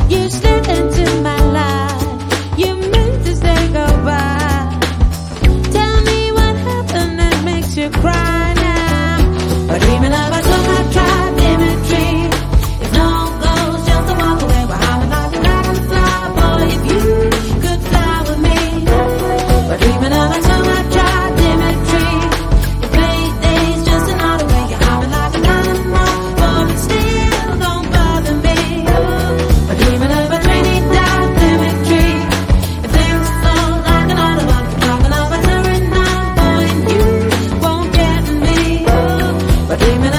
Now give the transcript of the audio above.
You slid into my life. You meant to say goodbye. Tell me what happened that makes you cry now. But dreaming of us when I tried Dimitri. If no goes, just to walk away. We're howling like a dragonfly. Boy, if you could fly with me. But dreaming of us when I tried Dimitri. If 8 days just another way. You're howling like an animal. But it still don't bother me. But dreaming of a rainy day, Dimitri. If things flow like an audible, talking of a turning on. Boy, and you won't get me. But dreaming